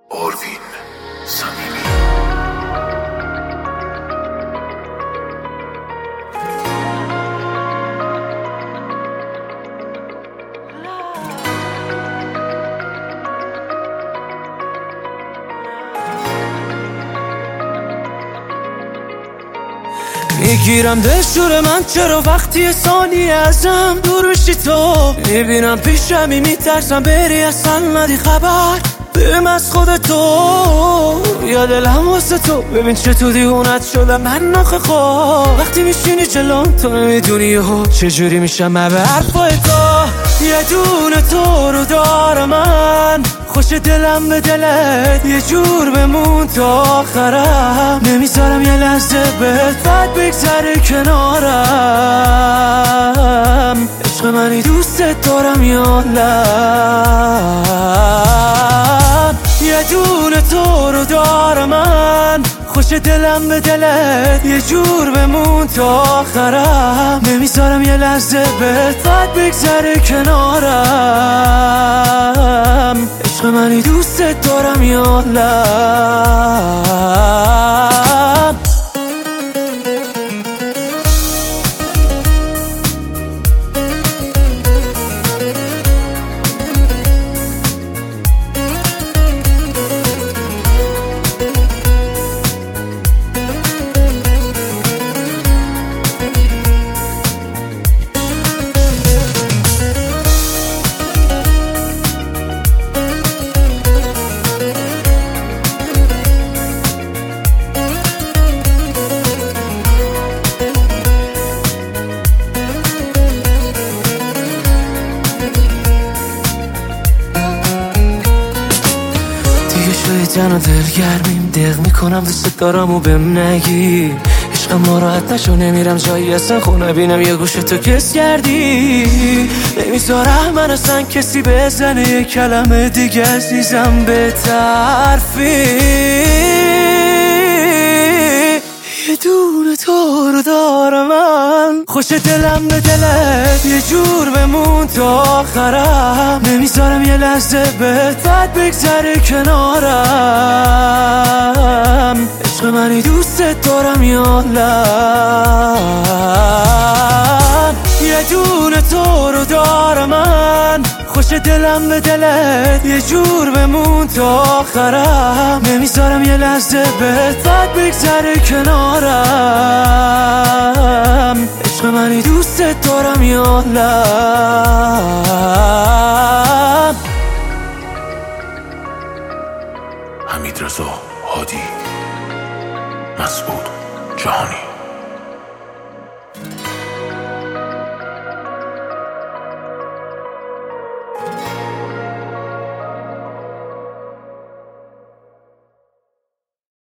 آروین صمیمی. میگیرم دلشور من چرا وقتی ثانیه ازم دور بشی تو میبینم پیشمی میترسم بری اصلا ندی خبر بریم از خودتو یا دلم واسه تو ببین چطور دیوونت شدم من ناخه خواه وقتی میشینی جلوم تو نمیدونی چجوری میشم من به حرفای تو یه دونه تو رو دارم من خوش دلم به دلت یه جور بمون تا آخرم نمیذارم یه لحظه بهت بد بگذره کنارم عشق منی دوستت دارم یا نه یه دونه تو رو دارم من خوش دلم به دلت یه جور بمون تا آخرم نمیذارم یه لحظه بهت بد بگذره کنارم عشق منی دوستت دارم یا نه جن و دلگرمیم دق میکنم دوست دارم و بهم نگی عشقم ناراحت نشو نمیرم جایی اصلا خونه بینم یه گوش تو کس کردی نمیذارم من اصلا کسی بزنه یه کلمه دیگه عزیزم به طرفی یه دونه تو رو دارم من خوش دلم به دلت یه جور بمون تا آخرم نمیذارم یه لحظه بهت بد بگذره کنارم عشق منی دوستت دارم یا نه یه دونه تو رو دارم من خوش دلم به دلت یه جور بمون تا آخرم نمیذارم یه لحظه بهت بد بگذره کنارم عشق منی دوستت دارم یا نه حمیدرضا هادی، مسعود جهانی.